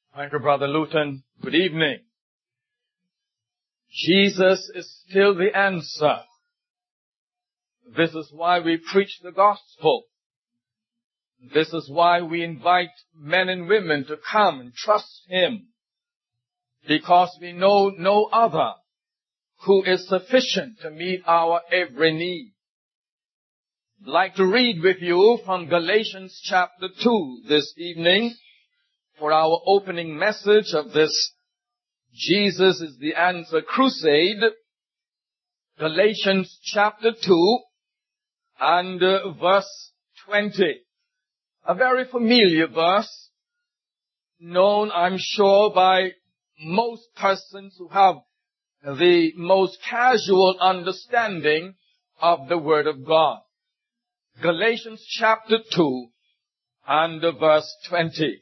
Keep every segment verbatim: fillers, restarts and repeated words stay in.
Thank you, Brother Luton. Good evening. Jesus is still the answer. This is why we preach the gospel. This is why we invite men and women to come and trust Him. Because we know no other who is sufficient to meet our every need. I'd like to read with you from Galatians chapter two this evening for our opening message of this Jesus is the Answer crusade. Galatians chapter two and uh, verse twenty. A very familiar verse, known, I'm sure, by most persons who have the most casual understanding of the Word of God. Galatians chapter two and uh, verse twenty.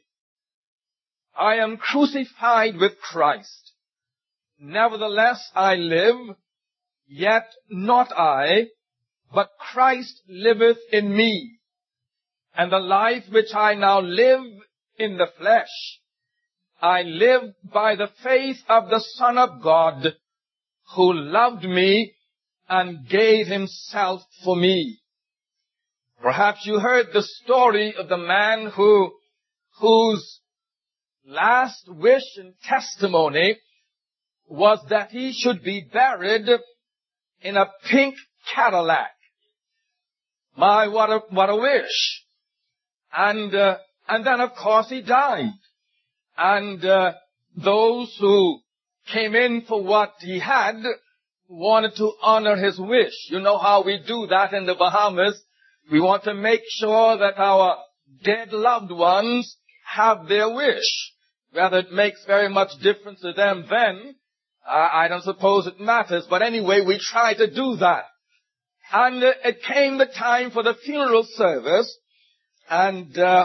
I am crucified with Christ. Nevertheless I live, yet not I, but Christ liveth in me. And the life which I now live in the flesh, I live by the faith of the Son of God, who loved me and gave Himself for me. Perhaps you heard the story of the man who, whose last wish and testimony was that he should be buried in a pink Cadillac. My, what a, what a wish. And, uh, and then of course he died. And, uh, those who came in for what he had wanted to honor his wish. You know how we do that in the Bahamas. We want to make sure that our dead loved ones have their wish. Whether it makes very much difference to them then, uh, I don't suppose it matters. But anyway, we try to do that. And uh, it came the time for the funeral service. And uh,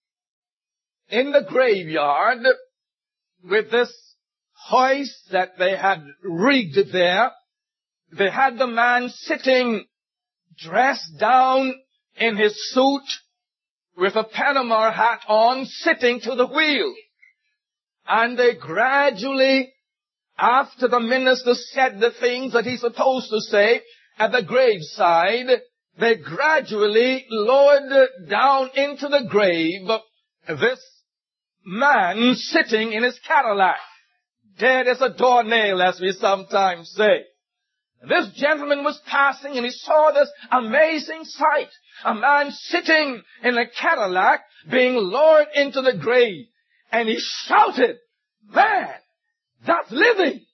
in the graveyard, with this hoist that they had rigged there, they had the man sitting dressed down in his suit with a Panama hat on, sitting to the wheel. And they gradually, after the minister said the things that he's supposed to say at the graveside, they gradually lowered down into the grave this man sitting in his Cadillac, dead as a doornail, as we sometimes say. This gentleman was passing and he saw this amazing sight. A man sitting in a Cadillac being lowered into the grave. And he shouted, "Man, that's living!"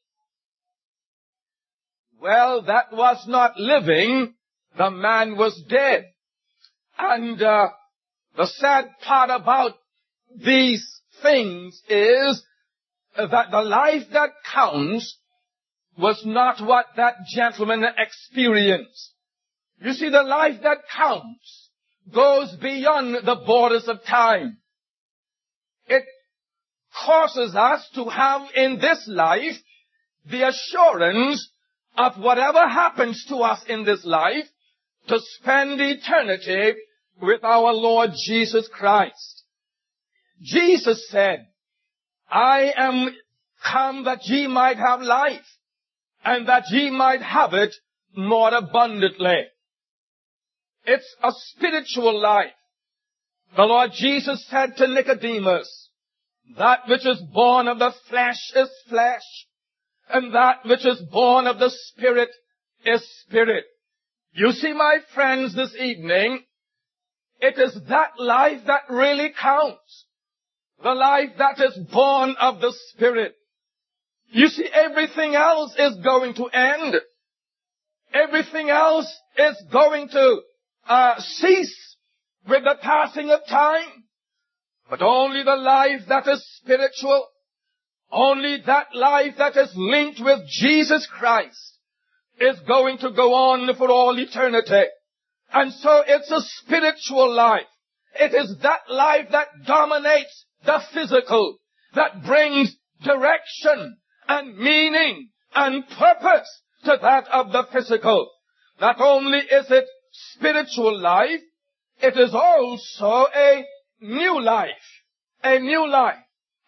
Well, that was not living. The man was dead. And uh, the sad part about these things is that the life that counts was not what that gentleman experienced. You see, the life that counts goes beyond the borders of time. It causes us to have in this life the assurance of whatever happens to us in this life to spend eternity with our Lord Jesus Christ. Jesus said, I am come that ye might have life, and that ye might have it more abundantly. It's a spiritual life. The Lord Jesus said to Nicodemus, that which is born of the flesh is flesh, and that which is born of the Spirit is spirit. You see, my friends, this evening, it is that life that really counts. The life that is born of the Spirit. You see, everything else is going to end. Everything else is going to uh, cease with the passing of time. But only the life that is spiritual, only that life that is linked with Jesus Christ is going to go on for all eternity. And so it's a spiritual life. It is that life that dominates the physical, that brings direction and meaning and purpose to that of the physical. Not only is it spiritual life, it is also a new life. A new life.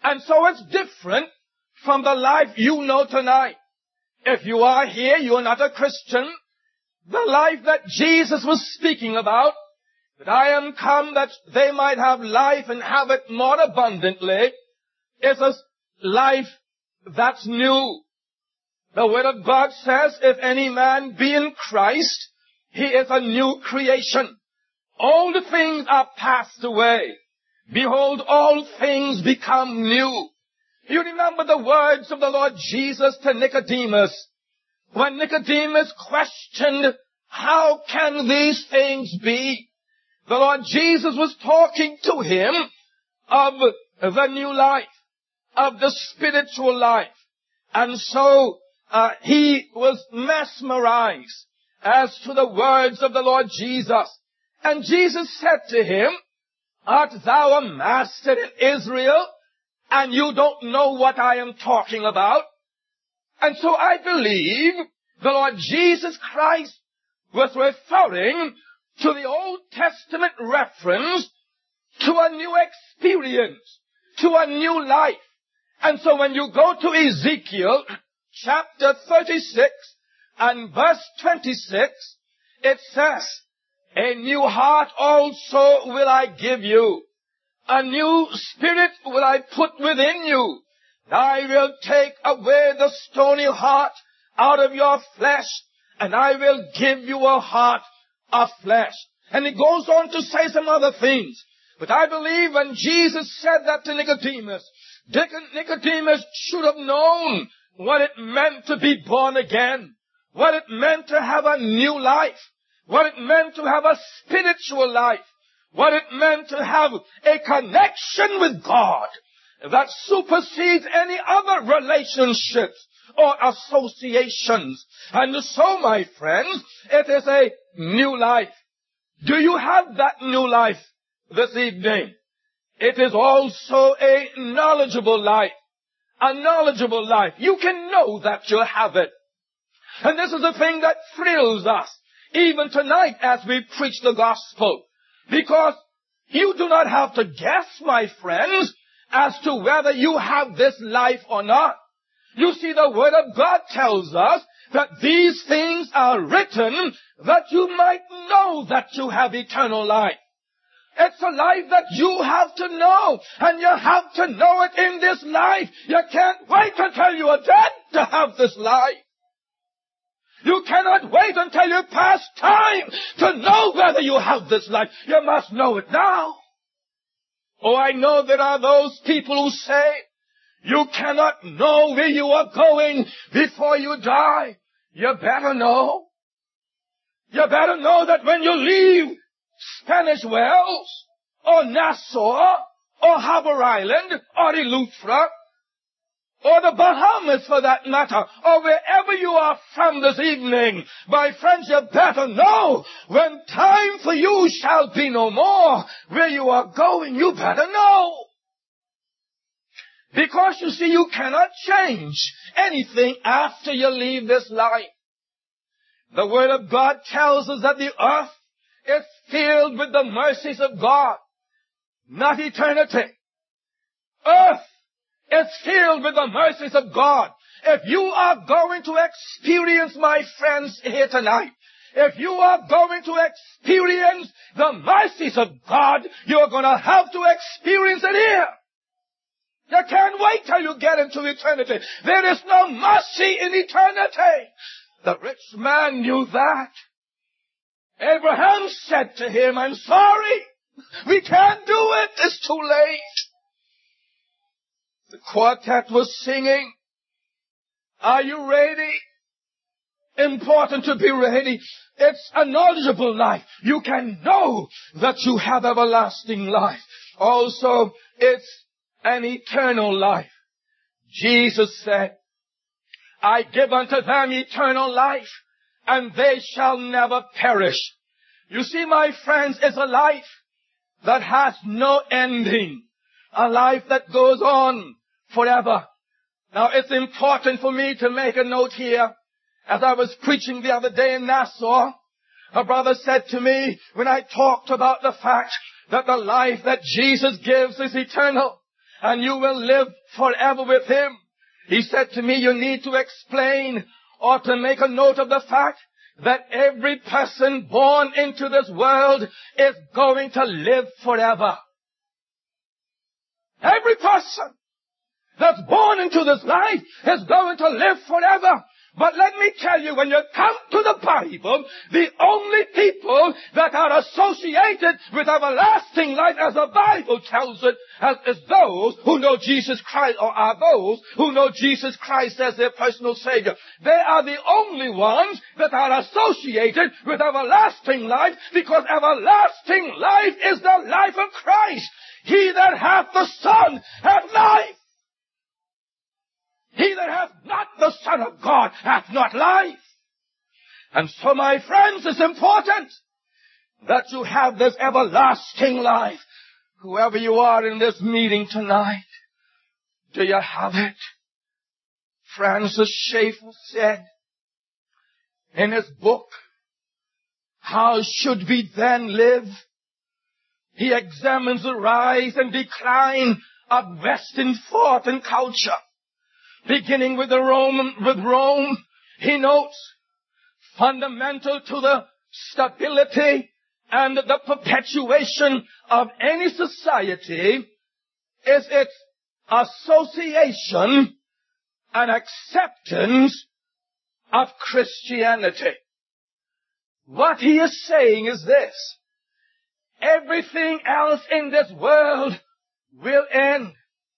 And so it's different from the life you know tonight. If you are here, you are not a Christian. The life that Jesus was speaking about, that I am come that they might have life and have it more abundantly, is a life that's new. The Word of God says, if any man be in Christ, he is a new creation. Old things are passed away. Behold, all things become new. You remember the words of the Lord Jesus to Nicodemus, when Nicodemus questioned, how can these things be? The Lord Jesus was talking to him of the new life, of the spiritual life. And so uh, he was mesmerized as to the words of the Lord Jesus. And Jesus said to him, art thou a master in Israel, and you don't know what I am talking about? And so I believe the Lord Jesus Christ was referring to the Old Testament reference to a new experience, to a new life. And so when you go to Ezekiel chapter thirty-six and verse twenty-six, it says, a new heart also will I give you. A new spirit will I put within you. I will take away the stony heart out of your flesh, and I will give you a heart of flesh. And it goes on to say some other things. But I believe when Jesus said that to Nicodemus, Nicodemus should have known what it meant to be born again, what it meant to have a new life, what it meant to have a spiritual life, what it meant to have a connection with God that supersedes any other relationships or associations. And so, my friends, it is a new life. Do you have that new life this evening? It is also a knowledgeable life. A knowledgeable life. You can know that you have it. And this is the thing that thrills us, even tonight as we preach the gospel. Because you do not have to guess, my friends, as to whether you have this life or not. You see, the Word of God tells us that these things are written that you might know that you have eternal life. It's a life that you have to know, and you have to know it in this life. You can't wait until you are dead to have this life. You cannot wait until you pass time to know whether you have this life. You must know it now. Oh, I know there are those people who say, you cannot know where you are going before you die. You better know. You better know that when you leave Spanish Wells, or Nassau, or Harbour Island, or Eleuthera, or the Bahamas for that matter, or wherever you are from this evening, my friends, you better know when time for you shall be no more, where you are going, you better know. Because you see, you cannot change anything after you leave this life. The Word of God tells us that the earth is filled with the mercies of God, not eternity. Earth is filled with the mercies of God. If you are going to experience, my friends, here tonight, if you are going to experience the mercies of God, you're going to have to experience it here. You can't wait till you get into eternity. There is no mercy in eternity. The rich man knew that. Abraham said to him, I'm sorry, we can't do it, it's too late. The quartet was singing, are you ready? Important to be ready. It's a knowledgeable life. You can know that you have everlasting life. Also, it's an eternal life. Jesus said, I give unto them eternal life, and they shall never perish. You see, my friends, it's a life that has no ending. A life that goes on forever. Now, it's important for me to make a note here. As I was preaching the other day in Nassau, a brother said to me, when I talked about the fact that the life that Jesus gives is eternal, and you will live forever with Him. He said to me, you need to explain or to make a note of the fact that every person born into this world is going to live forever. Every person that's born into this life is going to live forever. But let me tell you, when you come to the Bible, the only people that are associated with everlasting life, as the Bible tells it, as, as those who know Jesus Christ, or are those who know Jesus Christ as their personal Savior. They are the only ones that are associated with everlasting life, because everlasting life is the life of Christ. He that hath the Son hath life. He that hath not the Son of God hath not life. And so, my friends, it's important that you have this everlasting life. Whoever you are in this meeting tonight, do you have it? Francis Schaeffer said in his book, How Should We Then Live? He examines the rise and decline of Western thought and culture. Beginning with the Rome, with Rome, he notes, fundamental to the stability and the perpetuation of any society is its association and acceptance of Christianity. What he is saying is this: everything else in this world will end.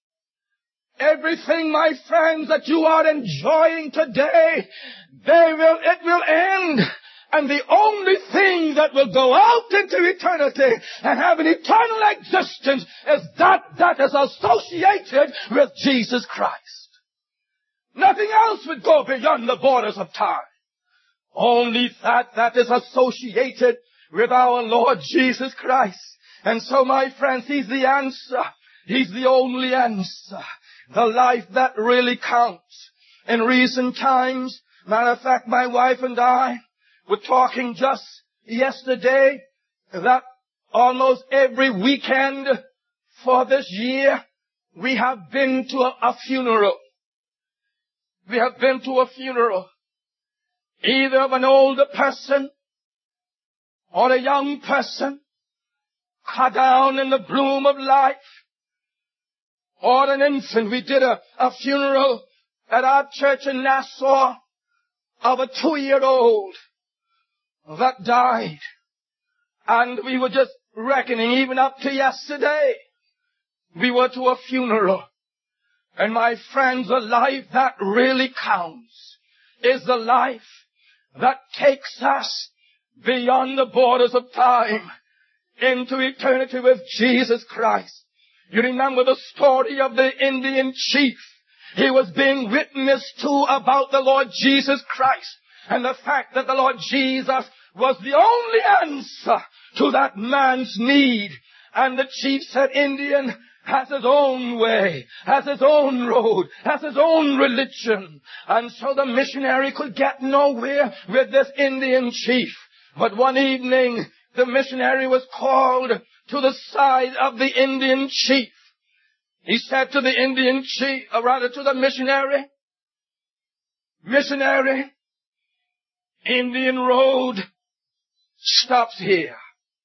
Everything, my friends, that you are enjoying today, they will, it will end. And the only thing that will go out into eternity and have an eternal existence is that that is associated with Jesus Christ. Nothing else would go beyond the borders of time. Only that that is associated with our Lord Jesus Christ. And so, my friends, He's the answer. He's the only answer. The life that really counts. In recent times, matter of fact, my wife and I were talking just yesterday that almost every weekend for this year, we have been to a, a funeral. We have been to a funeral, either of an older person or a young person, cut down in the bloom of life, or an infant. We did a, a funeral at our church in Nassau of a two-year-old that died. And we were just reckoning, even up to yesterday, we were to a funeral. And my friends, the life that really counts is the life that takes us beyond the borders of time into eternity with Jesus Christ. You remember the story of the Indian chief. He was being witnessed to about the Lord Jesus Christ, and the fact that the Lord Jesus was the only answer to that man's need. And the chief said, Indian has his own way, has his own road, has his own religion. And so the missionary could get nowhere with this Indian chief. But one evening, the missionary was called to the side of the Indian chief. He said to the Indian chief, or rather to the missionary, Missionary, Indian road stops here.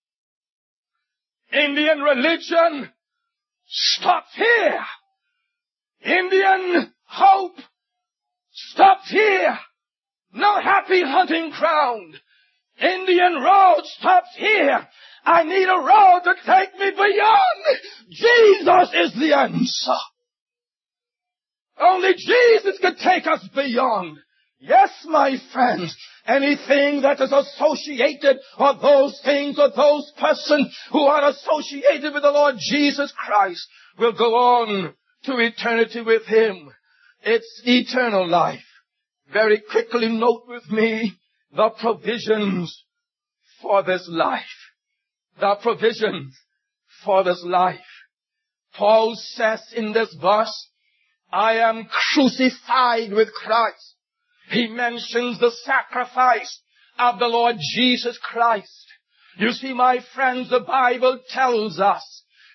Indian religion stops here. Indian hope stops here. No happy hunting ground. Indian road stops here. I need a road to take me beyond. Jesus is the answer. Only Jesus can take us beyond. Yes, my friends, anything that is associated, or those things or those persons who are associated with the Lord Jesus Christ, will go on to eternity with Him. It's eternal life. Very quickly note with me the provisions for this life. The provisions for this life. Paul says in this verse, I am crucified with Christ. He mentions the sacrifice of the Lord Jesus Christ. You see, my friends, the Bible tells us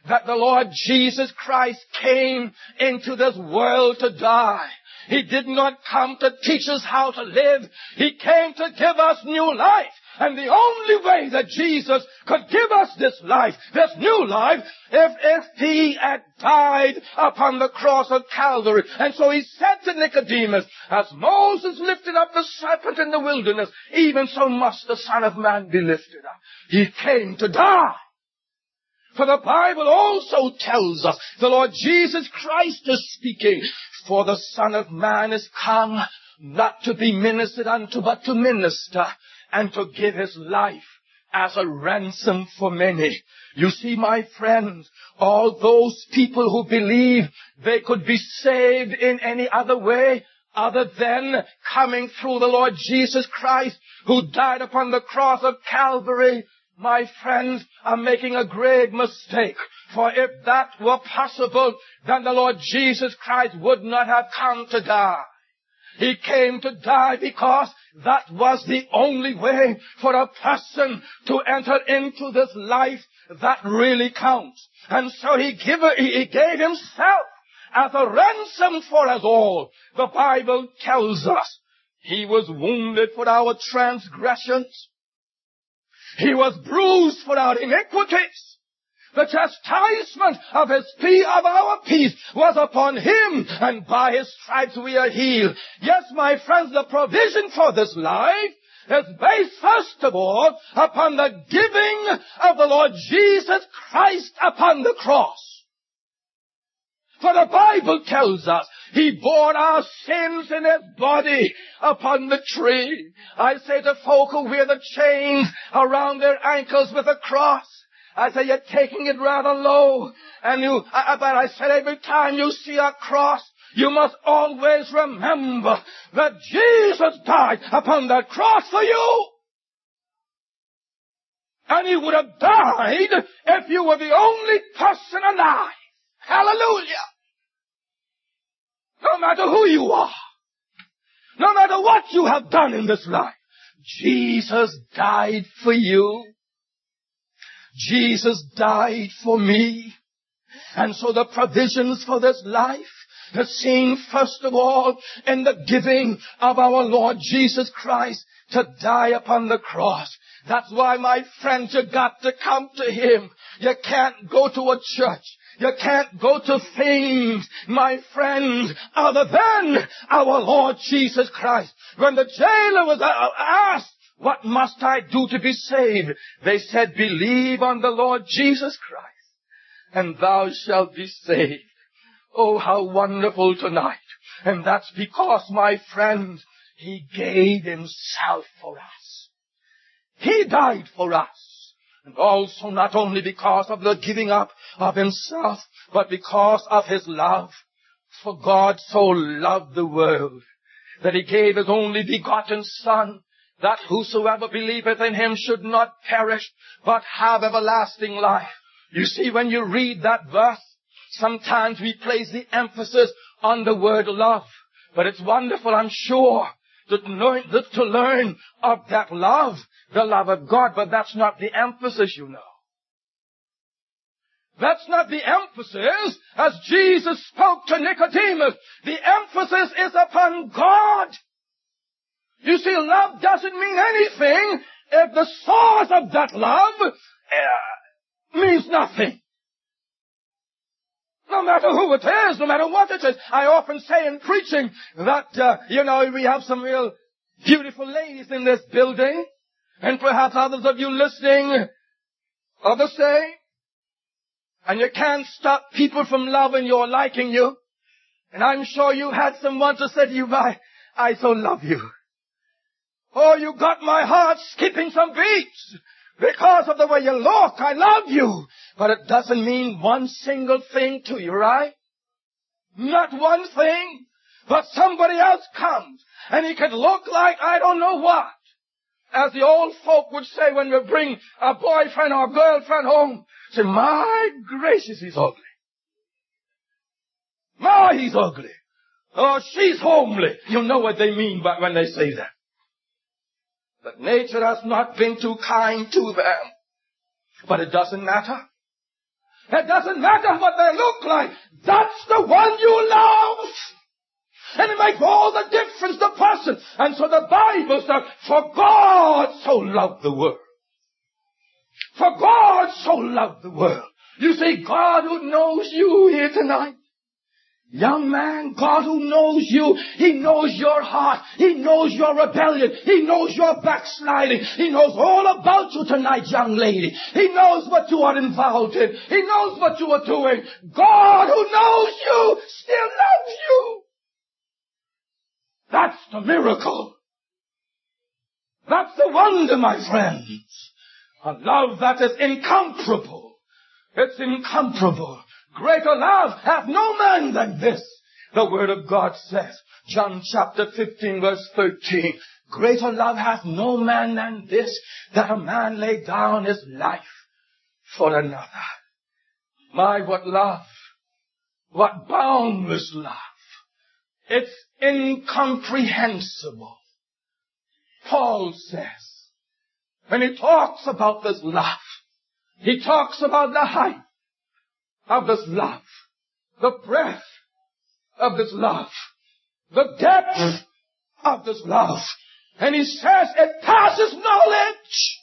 that the Lord Jesus Christ came into this world to die. He did not come to teach us how to live. He came to give us new life. And the only way that Jesus could give us this life, this new life, if, if he had died upon the cross of Calvary. And so he said to Nicodemus, as Moses lifted up the serpent in the wilderness, even so must the Son of Man be lifted up. He came to die. For the Bible also tells us, the Lord Jesus Christ is speaking, for the Son of Man is come not to be ministered unto, but to minister, and to give his life as a ransom for many. You see, my friends, all those people who believe they could be saved in any other way other than coming through the Lord Jesus Christ, who died upon the cross of Calvary, my friends, are making a grave mistake. For if that were possible, then the Lord Jesus Christ would not have come to die. He came to die because that was the only way for a person to enter into this life that really counts. And so he gave, he gave himself as a ransom for us all. The Bible tells us he was wounded for our transgressions. He was bruised for our iniquities. The chastisement of his peace, of our peace, was upon him, and by his stripes we are healed. Yes, my friends, the provision for this life is based, first of all, upon the giving of the Lord Jesus Christ upon the cross. For the Bible tells us he bore our sins in his body upon the tree. I say to folk who wear the chains around their ankles with a cross, I say you're taking it rather low. And you, I, but I said every time you see a cross, you must always remember that Jesus died upon that cross for you. And he would have died if you were the only person alive. Hallelujah. No matter who you are, no matter what you have done in this life, Jesus died for you. Jesus died for me. And so the provisions for this life are seen first of all in the giving of our Lord Jesus Christ to die upon the cross. That's why, my friends, you got to come to him. You can't go to a church. You can't go to things, my friends, other than our Lord Jesus Christ. When the jailer was asked, what must I do to be saved? They said, believe on the Lord Jesus Christ, and thou shalt be saved. Oh, how wonderful tonight. And that's because, my friends, he gave himself for us. He died for us. And also not only because of the giving up of himself, but because of his love. For God so loved the world that he gave his only begotten Son, that whosoever believeth in him should not perish, but have everlasting life. You see, when you read that verse, sometimes we place the emphasis on the word love. But it's wonderful, I'm sure, to learn, to learn of that love, the love of God. But that's not the emphasis, you know. That's not the emphasis as Jesus spoke to Nicodemus. The emphasis is upon God. You see, love doesn't mean anything if the source of that love uh, means nothing. No matter who it is, no matter what it is. I often say in preaching that, uh, you know, we have some real beautiful ladies in this building, and perhaps others of you listening are the same. And you can't stop people from loving you or liking you. And I'm sure you had someone to say to you, I, I so love you. Oh, you got my heart skipping some beats because of the way you look. I love you. But it doesn't mean one single thing to you, right? Not one thing. But somebody else comes and he could look like I don't know what. As the old folk would say when we bring a boyfriend or girlfriend home. Say, my gracious, he's ugly. My, he's ugly. Oh, she's homely. You know what they mean by when they say that. But nature has not been too kind to them. But it doesn't matter. It doesn't matter what they look like. That's the one you love. And it makes all the difference, the person. And so the Bible says, for God so loved the world. For God so loved the world. You see, God who knows you here tonight. Young man, God who knows you, He knows your heart, He knows your rebellion, He knows your backsliding, He knows all about you tonight, young lady. He knows what you are involved in, He knows what you are doing. God who knows you still loves you. That's the miracle. That's the wonder, my friends. A love that is incomparable. It's incomparable. Greater love hath no man than this, the word of God says. John chapter fifteen verse thirteen. Greater love hath no man than this, that a man lay down his life for another. My, what love. What boundless love. It's incomprehensible. Paul says, when he talks about this love, he talks about the height of this love, the breadth of this love, the depth of this love. And he says it passes knowledge.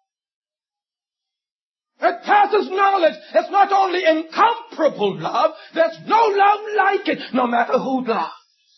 It passes knowledge. It's not only incomparable love, there's no love like it, no matter who loves.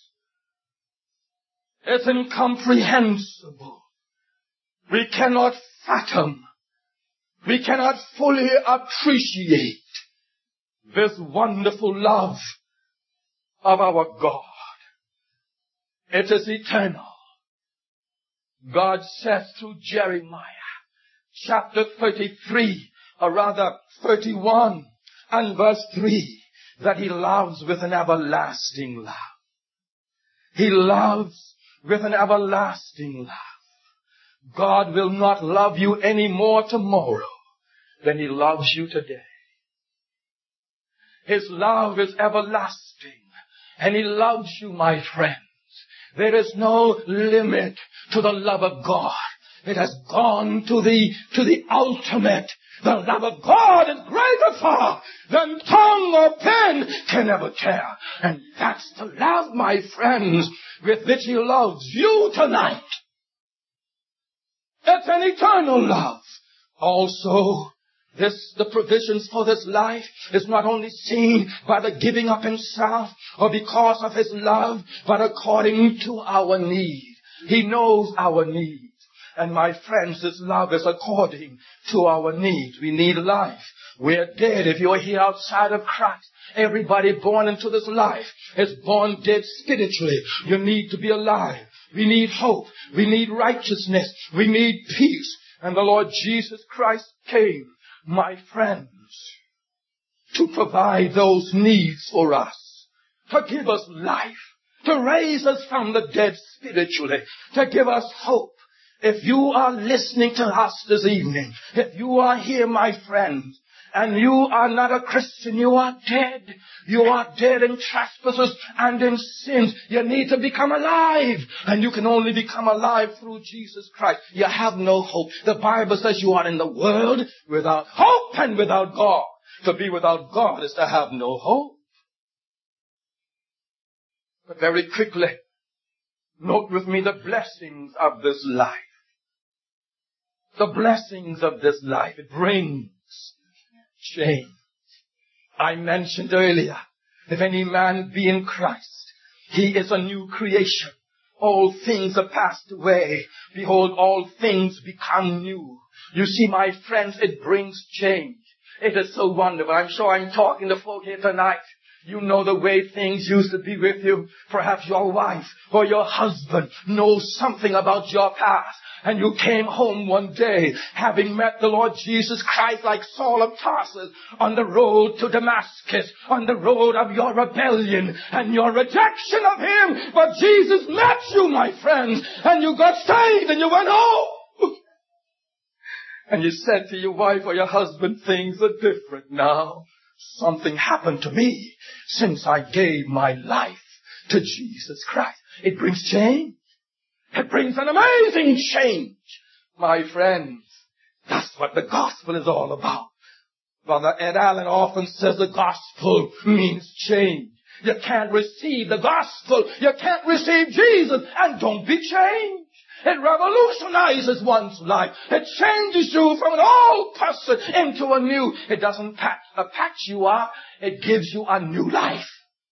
It's incomprehensible. We cannot fathom. We cannot fully appreciate this wonderful love of our God. It is eternal. God says through Jeremiah chapter thirty-three, or rather thirty-one and verse three, that He loves with an everlasting love. He loves with an everlasting love. God will not love you any more tomorrow than He loves you today. His love is everlasting, and He loves you, my friends. There is no limit to the love of God. It has gone to the, to the ultimate. The love of God is greater far than tongue or pen can ever tell. And that's the love, my friends, with which He loves you tonight. It's an eternal love. Also, this, the provisions for this life is not only seen by the giving up Himself or because of His love, but according to our need. He knows our needs. And my friends, His love is according to our needs. We need life. We're dead if you're here outside of Christ. Everybody born into this life is born dead spiritually. You need to be alive. We need hope. We need righteousness. We need peace. And the Lord Jesus Christ came, my friends, to provide those needs for us, to give us life, to raise us from the dead spiritually, to give us hope. If you are listening to us this evening, if you are here, my friends, and you are not a Christian, you are dead. You are dead in trespasses and in sins. You need to become alive. And you can only become alive through Jesus Christ. You have no hope. The Bible says you are in the world without hope and without God. To be without God is to have no hope. But very quickly, note with me the blessings of this life. The blessings of this life. It brings change. I mentioned earlier, if any man be in Christ, he is a new creation. All things are passed away. Behold, all things become new. You see, my friends, it brings change. It is so wonderful. I'm sure I'm talking to folk here tonight. You know the way things used to be with you. Perhaps your wife or your husband knows something about your past. And you came home one day having met the Lord Jesus Christ like Saul of Tarsus on the road to Damascus, on the road of your rebellion and your rejection of Him. But Jesus met you, my friends, and you got saved and you went home. And you said to your wife or your husband, things are different now. Something happened to me since I gave my life to Jesus Christ. It brings change. It brings an amazing change. My friends, that's what the gospel is all about. Brother Ed Allen often says the gospel means change. You can't receive the gospel, you can't receive Jesus, and don't be changed. It revolutionizes one's life. It changes you from an old person into a new. It doesn't patch, uh, patch you up. It gives you a new life.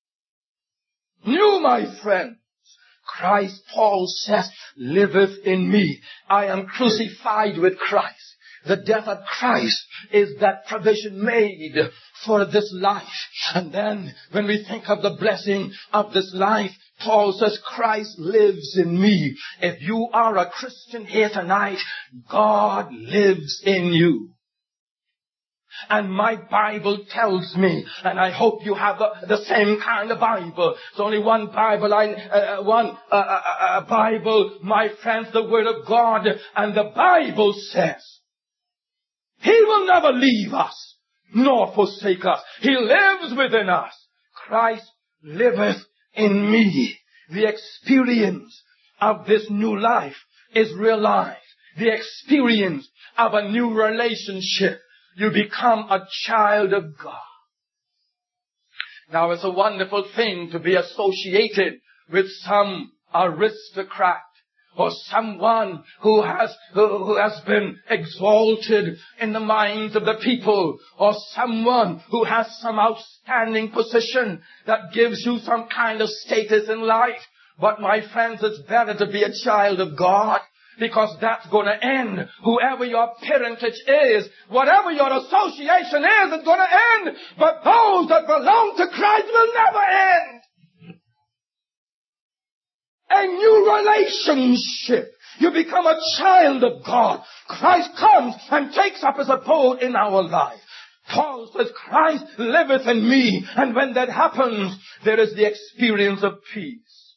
New, my friends. Christ, Paul says, liveth in me. I am crucified with Christ. The death of Christ is that provision made for this life. And then when we think of the blessing of this life, Paul says, Christ lives in me. If you are a Christian here tonight, God lives in you. And my Bible tells me, and I hope you have the, the same kind of Bible. It's only one Bible, I, uh, one uh, uh, uh, Bible, my friends, the Word of God. And the Bible says, He will never leave us, nor forsake us. He lives within us. Christ liveth in me. The experience of this new life is realized. The experience of a new relationship. You become a child of God. Now, it's a wonderful thing to be associated with some aristocrat or someone who has, who has been exalted in the minds of the people, or someone who has some outstanding position that gives you some kind of status in life. But my friends, it's better to be a child of God, because that's going to end. Whoever your parentage is, whatever your association is, it's going to end. But those that belong to Christ will never end. A new relationship. You become a child of God. Christ comes and takes up his abode in our life. Paul says, Christ liveth in me. And when that happens, there is the experience of peace.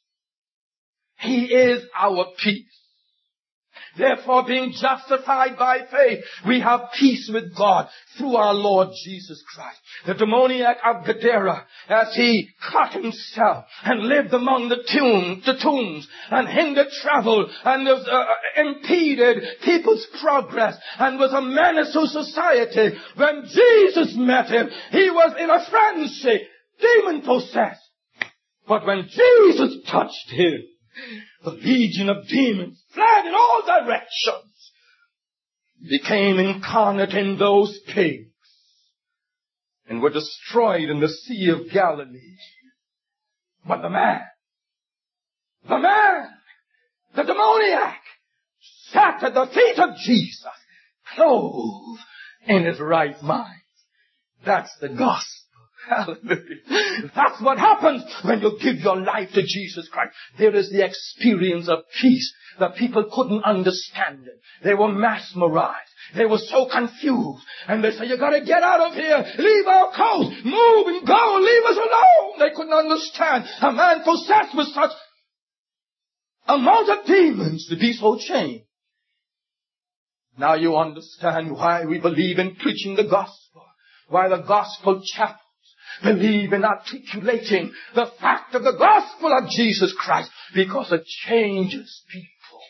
He is our peace. Therefore, being justified by faith, we have peace with God through our Lord Jesus Christ. The demoniac of Gadara, as he cut himself and lived among the tombs, the tombs and hindered travel and was, uh, impeded people's progress and was a menace to society, when Jesus met him, he was in a frenzy, demon-possessed. But when Jesus touched him, the legion of demons fled in all directions, became incarnate in those pigs, and were destroyed in the Sea of Galilee. But the man, the man, the demoniac, sat at the feet of Jesus, clothed in his right mind. That's the gospel. Hallelujah. That's what happens when you give your life to Jesus Christ. There is the experience of peace. The people couldn't understand it. They were mesmerized. They were so confused. And they said, you gotta get out of here. Leave our coast. Move and go. Leave us alone. They couldn't understand a man possessed with such amount of demons to be so chained. Now you understand why we believe in preaching the gospel. Why the gospel chapel believe in articulating the fact of the gospel of Jesus Christ, because it changes people.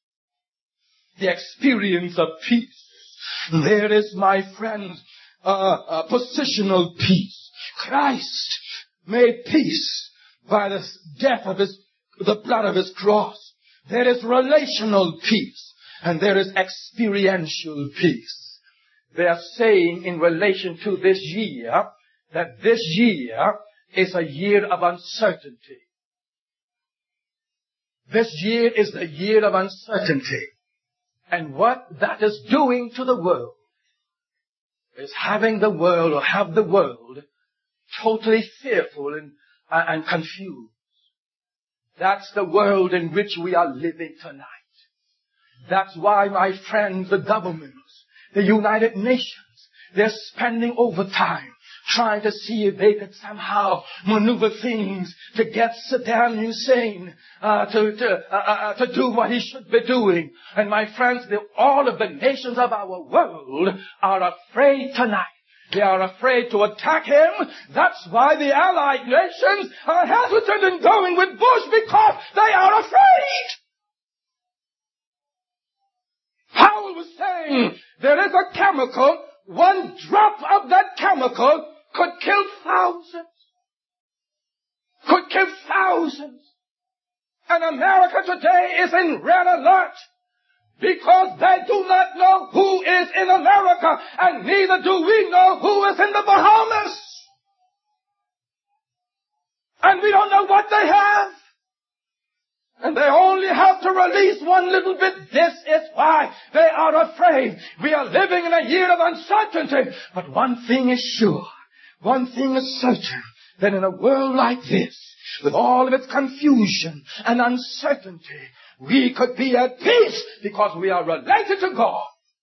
The experience of peace. There is, my friends, uh, a positional peace. Christ made peace by the death of his, the blood of his cross. There is relational peace, and there is experiential peace. They are saying in relation to this year, that this year is a year of uncertainty. This year is the year of uncertainty. And what that is doing to the world is having the world, or have the world, totally fearful and, uh, and confused. That's the world in which we are living tonight. That's why, my friends, the governments, the United Nations, they're spending overtime trying to see if they could somehow maneuver things to get Saddam Hussein uh, to to, uh, uh, to do what he should be doing. And my friends, the, all of the nations of our world are afraid tonight. They are afraid to attack him. That's why the Allied nations are hesitant in going with Bush, because they are afraid. Powell was saying there is a chemical one drop of that chemical could kill thousands. Could kill thousands. And America today is in red alert because they do not know who is in America, and neither do we know who is in the Bahamas. And we don't know what they have. And they only have to release one little bit. This is why they are afraid. We are living in a year of uncertainty. But one thing is sure. One thing is certain. That in a world like this, with all of its confusion and uncertainty, we could be at peace because we are related to God.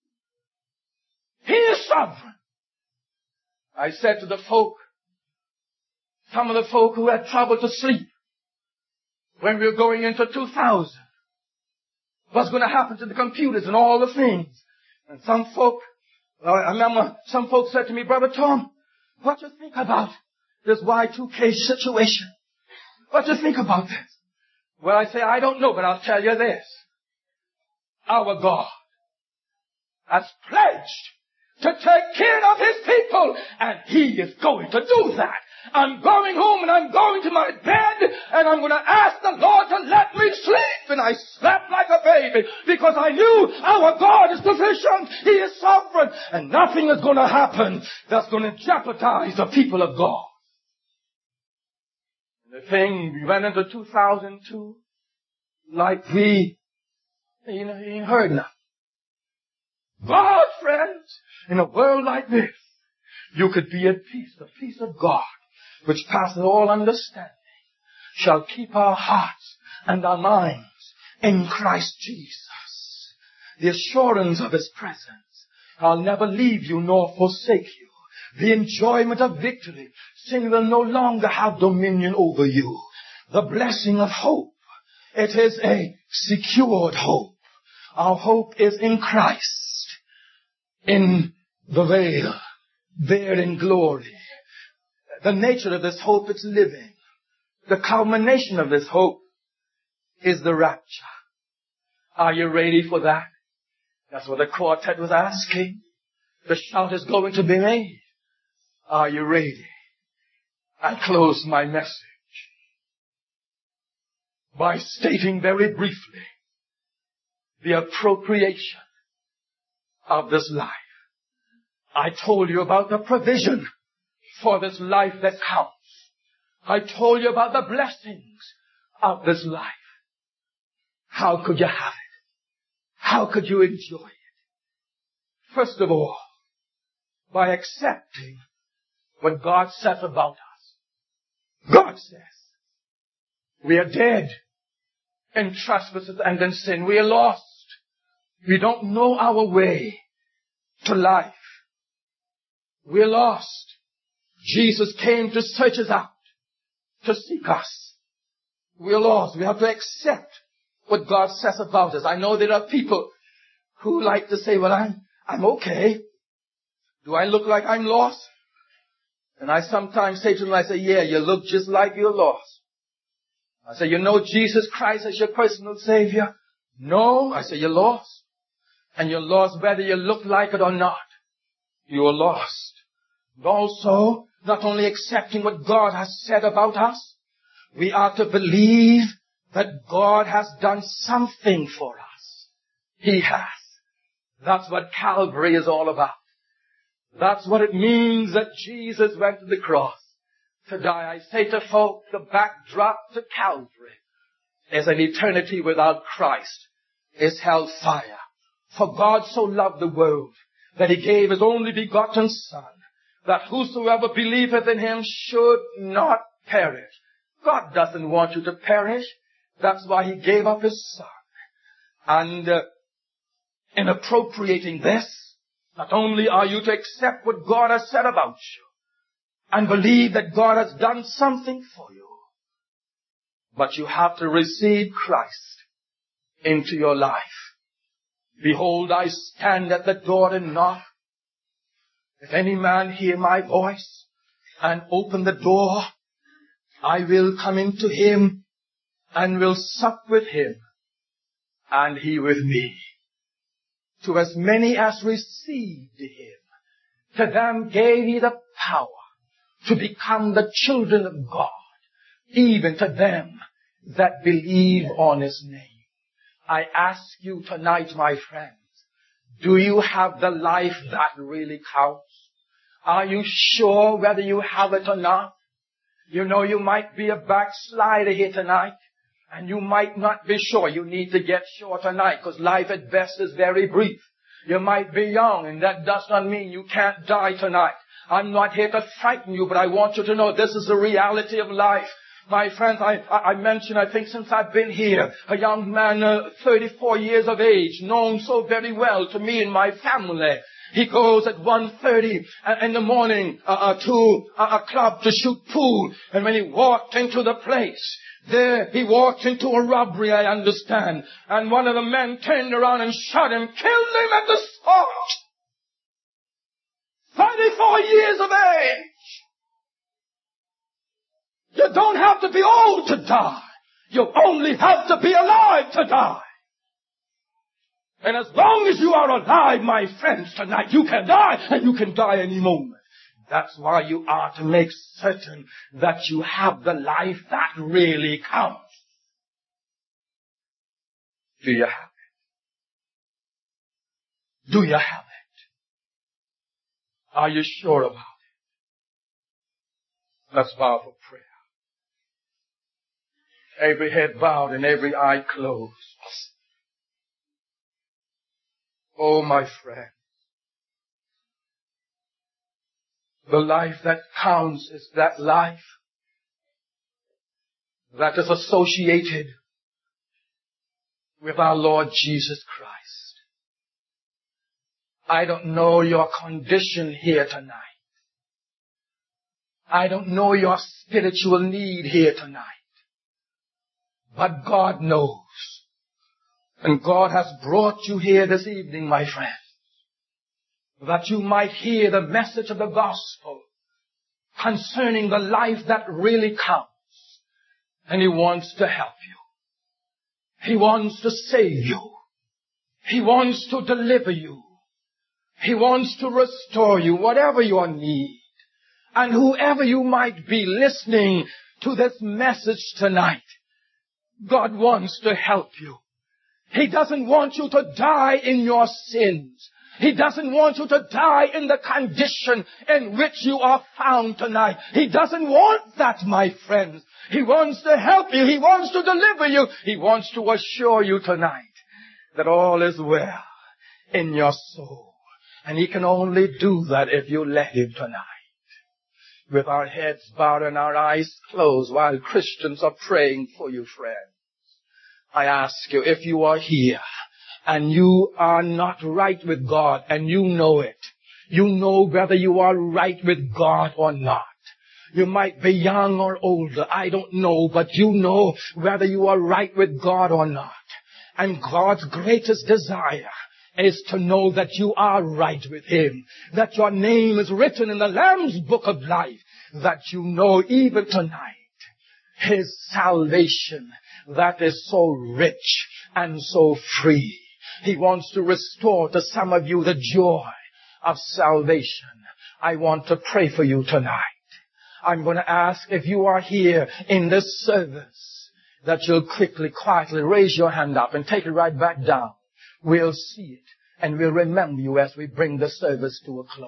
He is sovereign. I said to the folk, some of the folk who had trouble to sleep, when we were going into two thousand, what's going to happen to the computers and all the things? And some folk, I remember some folks said to me, Brother Tom, what do you think about this Y two K situation? What do you think about this? Well, I say, I don't know, but I'll tell you this. Our God has pledged to take care of His people, and He is going to do that. I'm going home and I'm going to my bed and I'm going to ask the Lord to let me sleep. And I slept like a baby because I knew our God is sufficient. He is sovereign. And nothing is going to happen that's going to jeopardize the people of God. The thing, we went into two thousand two like we, you know, you ain't heard nothing. God, friends, in a world like this, you could be at peace. The peace of God, which passes all understanding, shall keep our hearts and our minds in Christ Jesus. The assurance of His presence. I'll never leave you nor forsake you. The enjoyment of victory. Sin will no longer have dominion over you. The blessing of hope. It is a secured hope. Our hope is in Christ. In the veil. There in glory. The nature of this hope is living. The culmination of this hope is the rapture. Are you ready for that? That's what the quartet was asking. The shout is going to be made. Are you ready? I close my message by stating very briefly the appropriation of this life. I told you about the provision for this life that counts. I told you about the blessings of this life. How could you have it? How could you enjoy it? First of all, by accepting what God says about us. God says, we are dead in trespasses and in sin. We are lost. We don't know our way to life. We are lost. Jesus came to search us out, to seek us. We are lost. We have to accept what God says about us. I know there are people who like to say, well, I'm, I'm okay. Do I look like I'm lost? And I sometimes say to them, I say, yeah, you look just like you're lost. I say, you know Jesus Christ as your personal Savior? No. I say, you're lost. And you're lost whether you look like it or not. You are lost. And also, not only accepting what God has said about us, we are to believe that God has done something for us. He has. That's what Calvary is all about. That's what it means that Jesus went to the cross to die. I say to folk, the backdrop to Calvary is an eternity without Christ, is hellfire. For God so loved the world that He gave His only begotten Son, that whosoever believeth in Him should not perish. God doesn't want you to perish. That's why He gave up His Son. And uh, in appropriating this, not only are you to accept what God has said about you and believe that God has done something for you, but you have to receive Christ into your life. Behold, I stand at the door and knock. If any man hear my voice and open the door, I will come into him and will sup with him and he with me. To as many as received him, To them gave he the power to become the children of God, even to them that believe on his name. I ask you tonight, my friends, do you have the life that really counts? Are you sure whether you have it or not? You know, you might be a backslider here tonight, and you might not be sure. You need to get sure tonight, because life at best is very brief. You might be young, and that does not mean you can't die tonight. I'm not here to frighten you, but I want you to know this is the reality of life. My friends, I, I mentioned, I think since I've been here, a young man, uh, thirty-four years of age, known so very well to me and my family. He goes at one thirty in the morning uh, uh, to a, a club to shoot pool. And when he walked into the place, there he walked into a robbery, I understand. And one of the men turned around and shot him, killed him at the spot. thirty-four years of age. You don't have to be old to die. You only have to be alive to die. And as long as you are alive, my friends, tonight, you can die, and you can die any moment. That's why you are to make certain that you have the life that really counts. Do you have it? Do you have it? Are you sure about it? Let's bow for prayer. Every head bowed and every eye closed. Oh, my friend, the life that counts is that life that is associated with our Lord Jesus Christ. I don't know your condition here tonight. I don't know your spiritual need here tonight. But God knows. And God has brought you here this evening, my friends, that you might hear the message of the gospel concerning the life that really counts. And He wants to help you. He wants to save you. He wants to deliver you. He wants to restore you, whatever your need. And whoever you might be listening to this message tonight, God wants to help you. He doesn't want you to die in your sins. He doesn't want you to die in the condition in which you are found tonight. He doesn't want that, my friends. He wants to help you. He wants to deliver you. He wants to assure you tonight that all is well in your soul. And He can only do that if you let Him tonight. With our heads bowed and our eyes closed while Christians are praying for you, friends. I ask you, if you are here and you are not right with God and you know it, you know whether you are right with God or not. You might be young or older, I don't know, but you know whether you are right with God or not. And God's greatest desire is to know that you are right with Him, that your name is written in the Lamb's book of life, that you know even tonight His salvation that is so rich and so free. He wants to restore to some of you the joy of salvation. I want to pray for you tonight. I'm going to ask if you are here in this service that you'll quickly, quietly raise your hand up and take it right back down. We'll see it and we'll remember you as we bring the service to a close.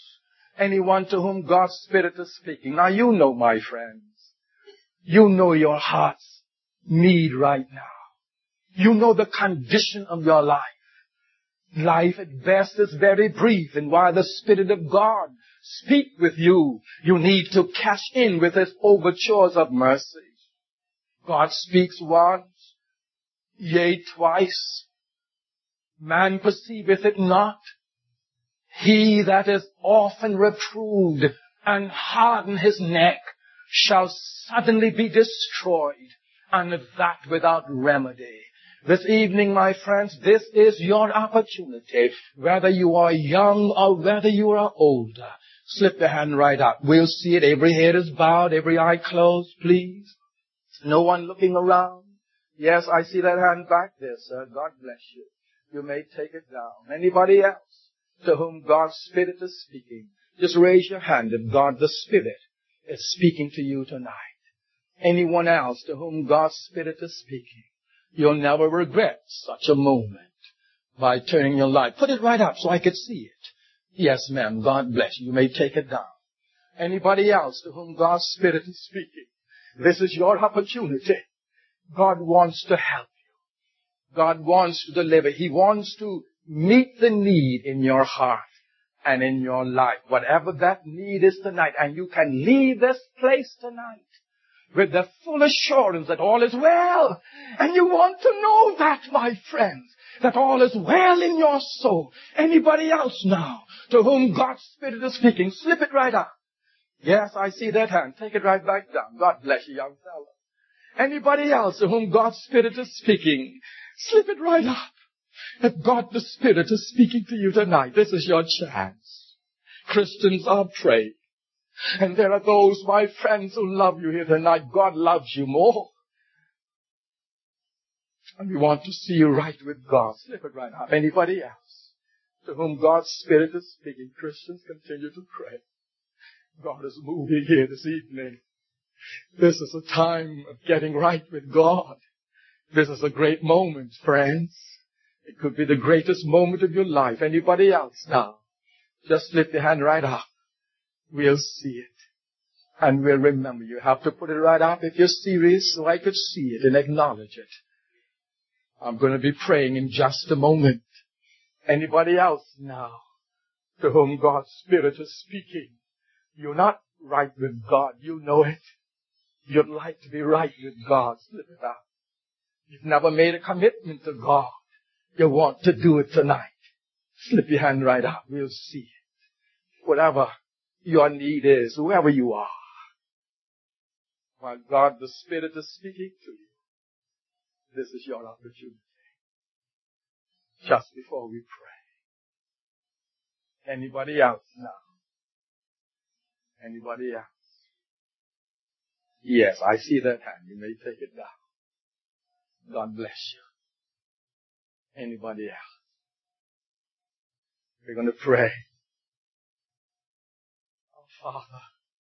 Anyone to whom God's Spirit is speaking. Now you know, my friends, you know your heart's need right now. You know the condition of your life. Life at best is very brief, and while the Spirit of God speaks with you, you need to cash in with His overtures of mercy. God speaks once, yea twice. Man perceiveth it not. He that is often reproved and harden his neck shall suddenly be destroyed, and that without remedy. This evening, my friends, this is your opportunity. Whether you are young or whether you are older, slip your hand right up. We'll see it. Every head is bowed, every eye closed, please. No one looking around. Yes, I see that hand back there, sir. God bless you. You may take it down. Anybody else? to whom God's Spirit is speaking? Just raise your hand if God the Spirit is speaking to you tonight. Anyone else to whom God's Spirit is speaking? You'll never regret such a moment by turning your light. Put it right up so I could see it. Yes, ma'am. God bless you. You may take it down. Anybody else to whom God's Spirit is speaking? This is your opportunity. God wants to help you. God wants to deliver. He wants to meet the need in your heart and in your life. Whatever that need is tonight. And you can leave this place tonight with the full assurance that all is well. And you want to know that, my friends, that all is well in your soul. Anybody else now to whom God's Spirit is speaking? Slip it right up. Yes, I see that hand. Take it right back down. God bless you, young fellow. Anybody else to whom God's Spirit is speaking? Slip it right up. If God the Spirit is speaking to you tonight, this is your chance. Christians are praying. And there are those, my friends, who love you here tonight. God loves you more. And we want to see you right with God. Slip it right up. Anybody else to whom God's Spirit is speaking? Christians, continue to pray. God is moving here this evening. This is a time of getting right with God. This is a great moment, friends. It could be the greatest moment of your life. Anybody else now? Just lift your hand right up. We'll see it. And we'll remember. You have to put it right up if you're serious so I could see it and acknowledge it. I'm going to be praying in just a moment. Anybody else now to whom God's Spirit is speaking? You're not right with God. You know it. You'd like to be right with God. Slip it out. You've never made a commitment to God. You want to do it tonight. Slip your hand right out. We'll see it. Whatever your need is, whoever you are, while God the Spirit is speaking to you, this is your opportunity. Just before we pray. Anybody else now? Anybody else? Yes, I see that hand. You may take it down. God bless you. Anybody else? We're going to pray. Oh, Father,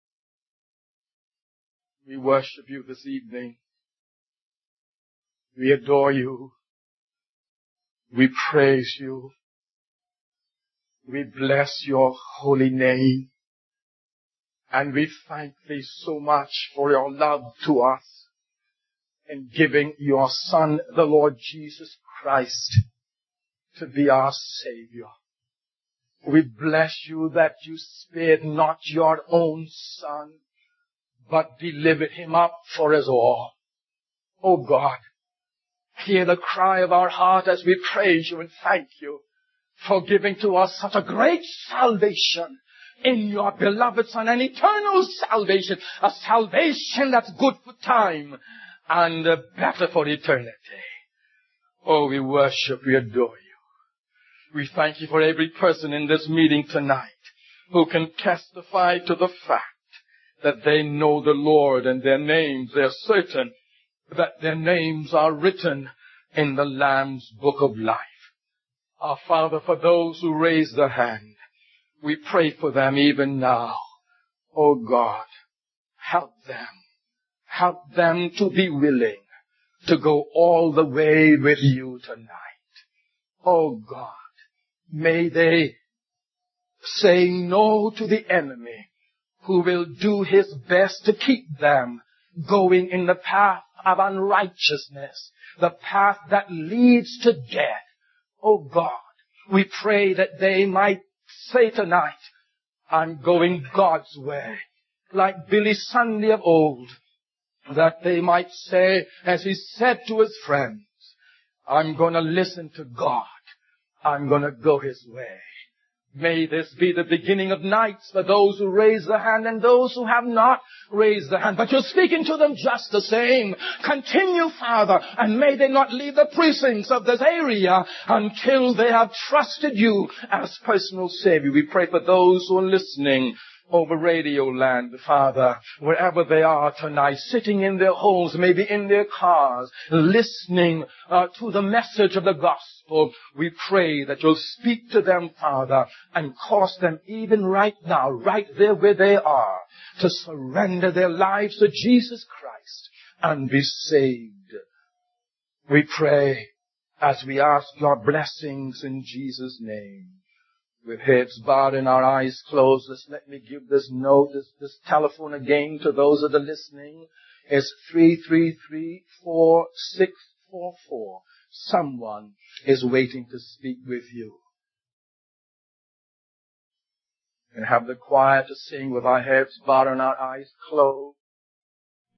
we worship you this evening. We adore you. We praise you. We bless your holy name. And we thank thee so much for your love to us in giving your Son, the Lord Jesus Christ, to be our Savior. We bless you that you spared not your own Son, but delivered him up for us all. Oh God, hear the cry of our heart as we praise you and thank you for giving to us such a great salvation in your beloved Son, an eternal salvation, a salvation that's good for time and better for eternity. Oh, we worship, we adore you. We thank you for every person in this meeting tonight who can testify to the fact that they know the Lord and their names, they're certain that their names are written in the Lamb's book of life. Our Father, for those who raise their hand, we pray for them even now. Oh God, help them. Help them to be willing to go all the way with you tonight. Oh God, may they say no to the enemy who will do his best to keep them going in the path of unrighteousness, the path that leads to death. Oh God, we pray that they might say tonight, I'm going God's way, like Billy Sunday of old, that they might say, as he said to his friends, I'm going to listen to God. I'm going to go his way. May this be the beginning of nights for those who raise the hand and those who have not raised the hand. But you're speaking to them just the same. Continue, Father, and may they not leave the precincts of this area until they have trusted you as personal Savior. We pray for those who are listening over Radio Land, Father, wherever they are tonight, sitting in their homes, maybe in their cars, listening uh, to the message of the gospel. We pray that you'll speak to them, Father, and cause them even right now, right there where they are, to surrender their lives to Jesus Christ and be saved. We pray as we ask your blessings in Jesus' name. With heads bowed and our eyes closed, just let me give this note, this, this telephone again to those that are listening. It's three three three, four six four four. Someone is waiting to speak with you. And have the choir to sing with our heads bowed and our eyes closed.